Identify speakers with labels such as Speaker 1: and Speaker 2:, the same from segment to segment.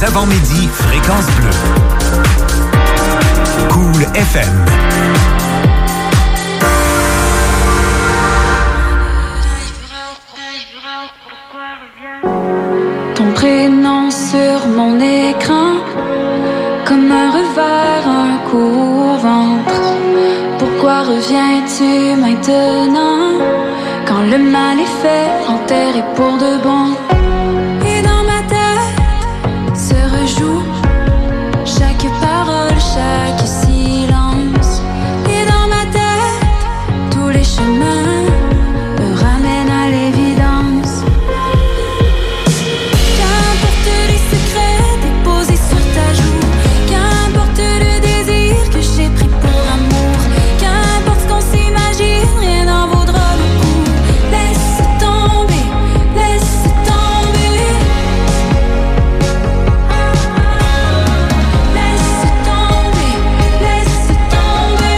Speaker 1: avant-midi, Fréquence Bleue. Cool FM.
Speaker 2: Ton prénom sur mon écran, comme un revers, un coup au ventre. Pourquoi reviens-tu maintenant, quand le mal est fait, enterré pour de bon? Et dans ma tête se rejoue chaque parole, chaque silence. Et dans ma tête, tous les chemins me ramènent à l'évidence. Qu'importe les secrets déposés sur ta joue, qu'importe le désir que j'ai pris pour amour, qu'importe ce qu'on s'imagine, rien n'en vaudra le coup. Laisse tomber, laisse tomber. Laisse tomber, laisse tomber.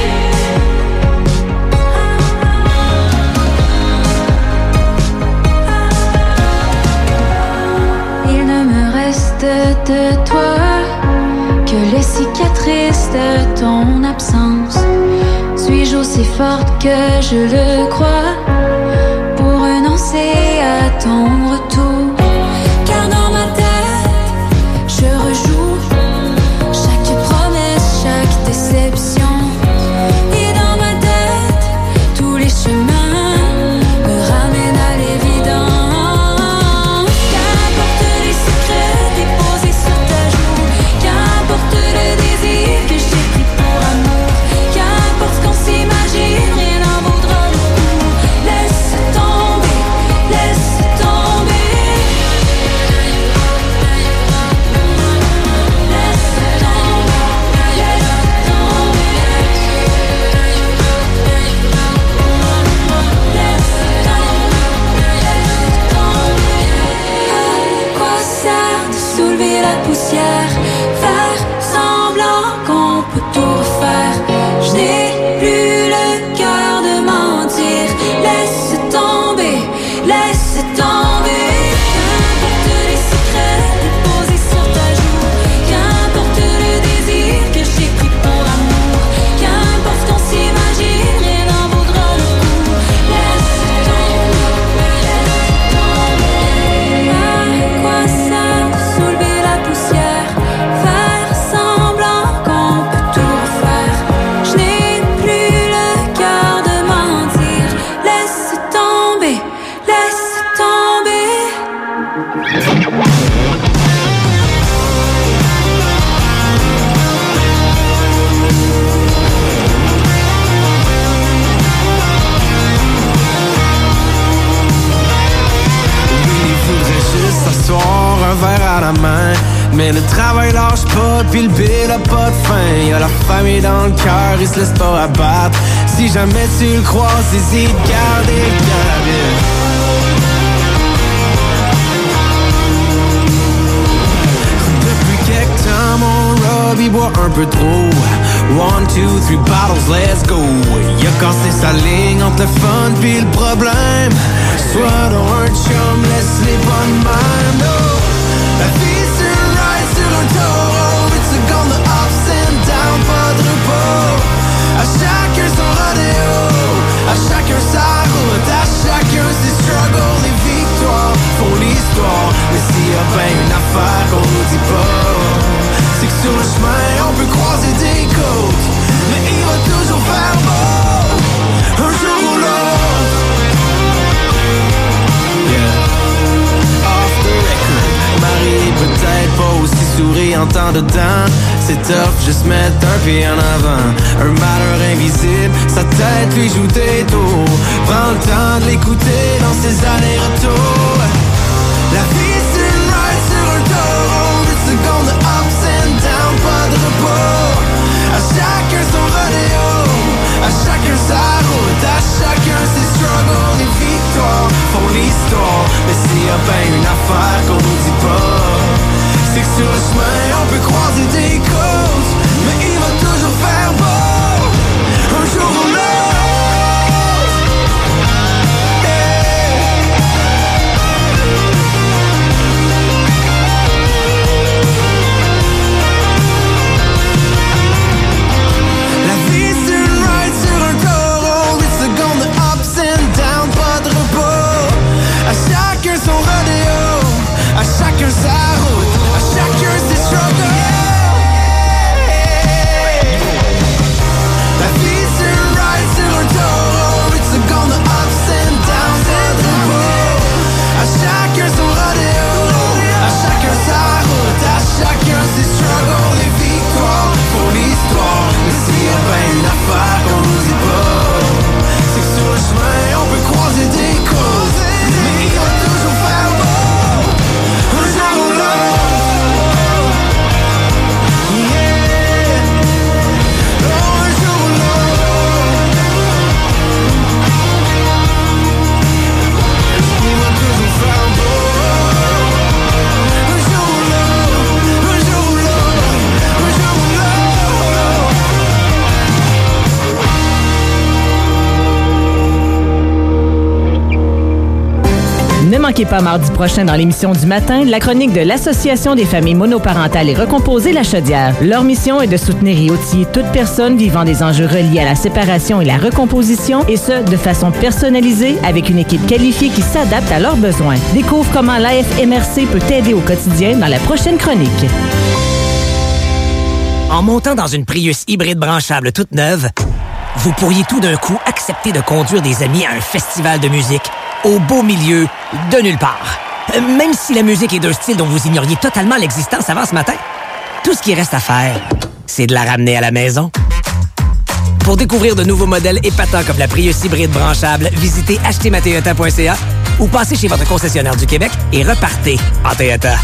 Speaker 2: Il ne me reste de toi que les cicatrices de ton absence. Suis-je aussi forte que je le crois pour renoncer à ton retour? Car dans ma tête, je rejoue chaque promesse, chaque déception. Et dans ma tête, tous les chemins me ramènent à l'évidence. Qu'importe les secrets déposés sur ta joue, qu'importe le désir que j'ai pris pour amour, qu'importe ce qu'on s'imagine, rien n'en vaudra le coup. Laisse tomber, laisse tomber. Laisse tomber, laisse tomber. À quoi sert de soulever la poussière, faire semblant qu'on peut tout refaire? Je n'ai plus le cœur de mentir. Laisse tomber, laisse tomber. Qu'importe les secrets déposés sur ta joue, qu'importe le désir que j'ai pris pour amour, qu'importe ce qu'on s'imagine, rien n'en vaudra le coup. Laisse tomber, laisse tomber. À quoi sert de soulever la poussière, faire semblant qu'on peut tout refaire? Je n'ai plus le cœur de mentir. Laisse tomber, laisse tomber.
Speaker 3: Oui, il faudrait juste s'asseoir, un verre à la main. Mais le travail lâche pas, pis le bill a pas de fin. Y'a la famille dans le cœur, il se laisse pas abattre. Si jamais tu le croises, hésite, garder le cannabis. Depuis quelque temps, mon Robbie boit un peu trop. 1, 2, 3 bottles, let's go. Il a cassé sa ligne entre le fun pis le problème. Soit dans un chum, laisse les bonnes mains. No. La vie c'est un ride sur un taureau. It's a gun de ups and down, pas de repos. À chacun son rodéo, à chacun sa route, à chacun ses struggles. Les victoires font l'histoire. Mais s'il y a bien une affaire qu'on nous dit pas, c'est que sur le chemin on peut croiser des côtes, mais il va toujours faire beau, un jour ou l'autre. Yeah. Off the record, Marie peut-être pas aussi souriante en dedans. C'est tough, juste mettre un pied en avant. Un malheur invisible, sa tête lui joue des tours. Prends le temps de l'écouter dans ses allers-retours. La vie c'est une ride sur un taureau. Une seconde de ups and down, pas de repos. À chacun son rodéo, à chacun sa route, à chacun ses struggles. Les victoires font l'histoire. Mais s'il y a bien une affaire qu'on nous dit pas, c'est que sur le chemin on peut croiser des côtes, mais il va toujours faire beau, un jour ou l'autre. Yeah.
Speaker 4: manquez pas mardi prochain dans l'émission du matin la chronique de l'Association des familles monoparentales et recomposées La Chaudière. Leur mission est de soutenir et outiller toute personne vivant des enjeux reliés à la séparation et la recomposition, et ce, de façon personnalisée avec une équipe qualifiée qui s'adapte à leurs besoins. Découvre comment l'AFMRC peut t'aider au quotidien dans la prochaine chronique.
Speaker 5: En montant dans une Prius hybride branchable toute neuve, vous pourriez tout d'un coup accepter de conduire des amis à un festival de musique au beau milieu de nulle part. Même si la musique est d'un style dont vous ignoriez totalement l'existence avant ce matin, tout ce qui reste à faire, c'est de la ramener à la maison. Pour découvrir de nouveaux modèles épatants comme la Prius hybride branchable, visitez achetermatoyota.ca ou passez chez votre concessionnaire du Québec et repartez en Toyota.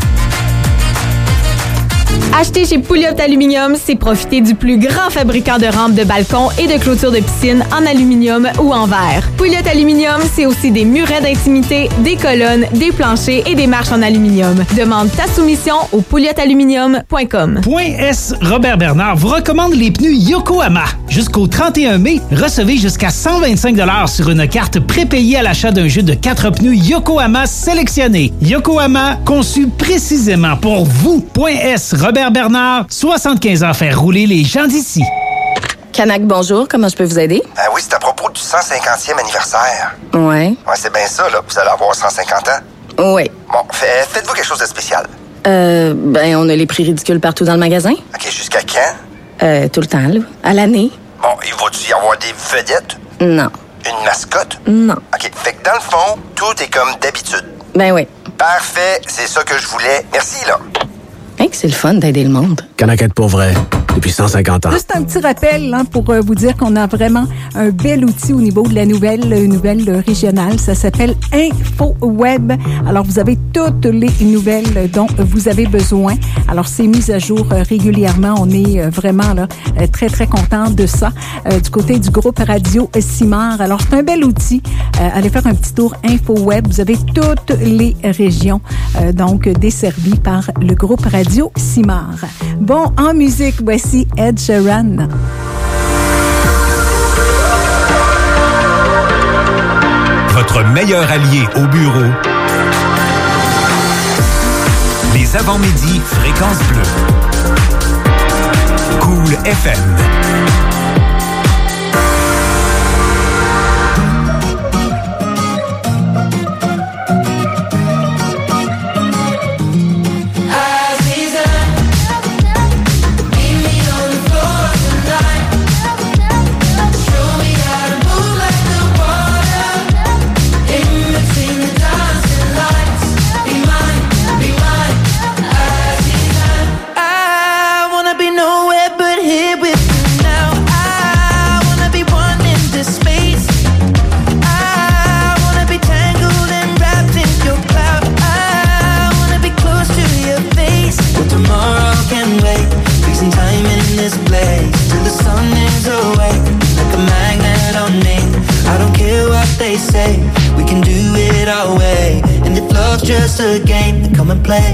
Speaker 6: Acheter chez Pouliot Aluminium, c'est profiter du plus grand fabricant de rampes de balcon et de clôtures de piscine en aluminium ou en verre. Pouliot Aluminium, c'est aussi des murets d'intimité, des colonnes, des planchers et des marches en aluminium. Demande ta soumission au pouliotaluminium.com.
Speaker 7: Point S Robert Bernard vous recommande les pneus Yokohama. Jusqu'au 31 mai, recevez jusqu'à 125 $ sur une carte prépayée à l'achat d'un jeu de 4 pneus Yokohama sélectionnés. Yokohama, conçu précisément pour vous. Point S Robert Bernard, 75 ans faire rouler les gens d'ici.
Speaker 8: Canac, bonjour. Comment je peux vous aider?
Speaker 9: Oui, c'est à propos du 150e anniversaire.
Speaker 8: Ouais.
Speaker 9: Ouais, c'est bien ça, là. Vous allez avoir 150 ans.
Speaker 8: Oui.
Speaker 9: Bon, faites-vous quelque chose de spécial?
Speaker 8: On a les prix ridicules partout dans le magasin.
Speaker 9: OK, jusqu'à quand?
Speaker 8: Tout le temps, là. À l'année.
Speaker 9: Bon, il va-tu y avoir des vedettes?
Speaker 8: Non.
Speaker 9: Une mascotte?
Speaker 8: Non.
Speaker 9: OK, fait que dans le fond, tout est comme d'habitude.
Speaker 8: Ben oui.
Speaker 9: Parfait, c'est ça que je voulais. Merci, là.
Speaker 8: Hey, que c'est le fun d'aider le monde.
Speaker 10: Canaquette pour vrai, depuis 150 ans.
Speaker 11: Juste un petit rappel pour vous dire qu'on a vraiment un bel outil au niveau de la nouvelle régionale. Ça s'appelle InfoWeb. Alors, vous avez toutes les nouvelles dont vous avez besoin. Alors, c'est mis à jour régulièrement. On est vraiment là très, très content de ça. Du côté du groupe Radio Simard. Alors, c'est un bel outil. Allez faire un petit tour InfoWeb. Vous avez toutes les régions donc desservies par le groupe Radio Simard. Bon, en musique, voici Ed Sheeran.
Speaker 1: Votre meilleur allié au bureau. Les avant-midi Fréquence Bleue. Cool FM.
Speaker 3: We can do it our way, and if love's just a game, then come and play.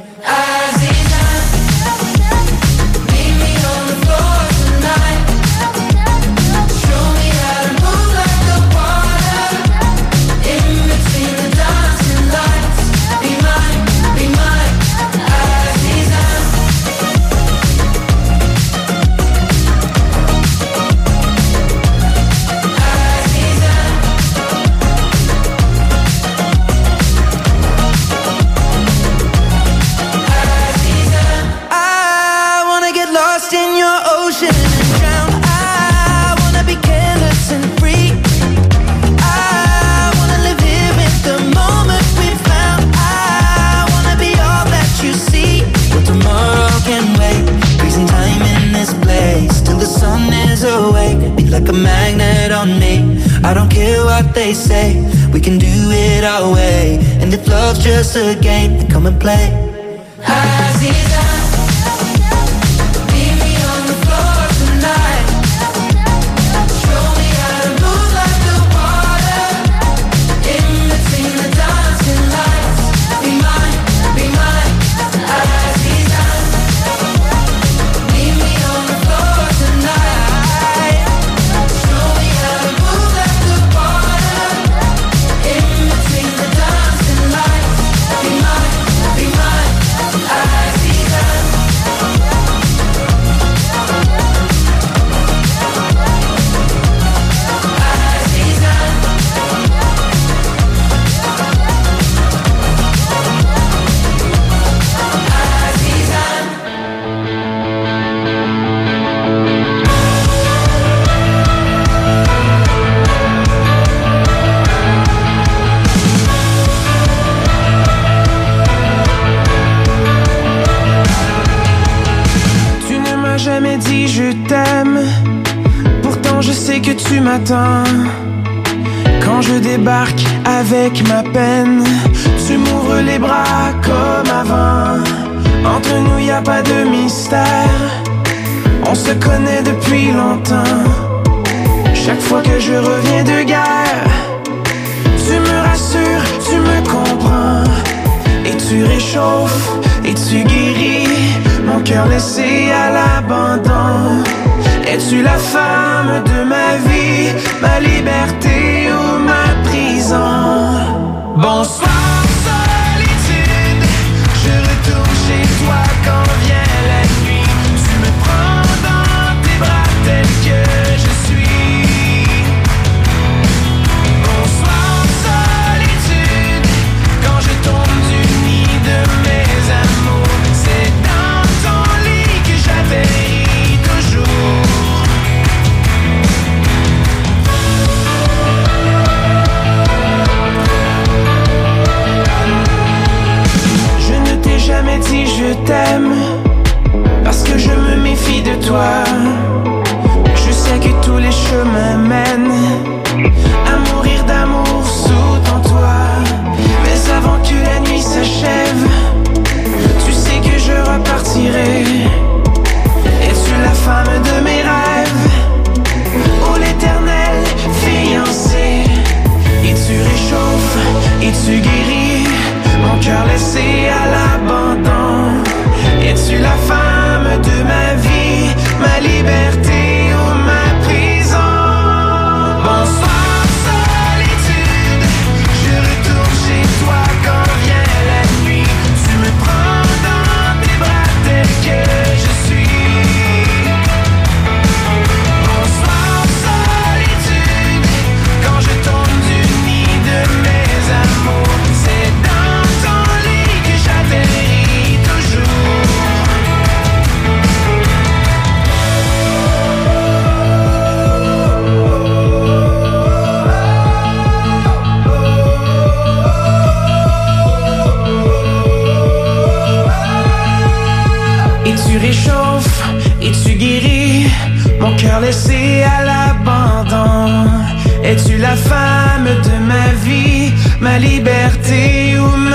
Speaker 3: Like a magnet on me, I don't care what they say. We can do it our way, and if love's just a game, then come and play.
Speaker 2: Dance
Speaker 3: matin, quand je débarque avec ma peine, tu m'ouvres les bras comme avant. Entre nous y a pas de mystère, on se connaît depuis longtemps. Chaque fois que je reviens de guerre, tu me rassures, tu me comprends. Et tu réchauffes, et tu guéris mon cœur laissé à l'abandon. Es-tu la femme de ma vie, ma liberté ou ma prison? Bonsoir solitude, je retourne chez toi quand vient la nuit. Tu me prends dans tes bras tel que je suis. Bonsoir solitude, quand je tombe du nid de mes amours, c'est dans ton lit que j'atterris toujours. Jamais dit je t'aime, parce que je me méfie de toi. Je sais que tous les chemins mènent à mourir d'amour sous ton toit. Mais avant que la nuit s'achève, tu sais que je repartirai. Es-tu la femme de mes rêves, ou l'éternel fiancé? Et tu réchauffes, et tu guéris mon cœur laissé à l'abandon. Es-tu la femme de ma vie, ma liberté ou ma prison? Bonsoir solitude, je retourne chez toi quand vient la nuit. Tu me prends dans tes bras tel que je suis. Bonsoir solitude, quand je tombe du nid de mes amours, c'est dans ton lit que j'atterris toujours. Et tu réchauffes, et tu guéris mon cœur laissé à l'abandon. Es-tu la femme de ma vie, ma liberté ou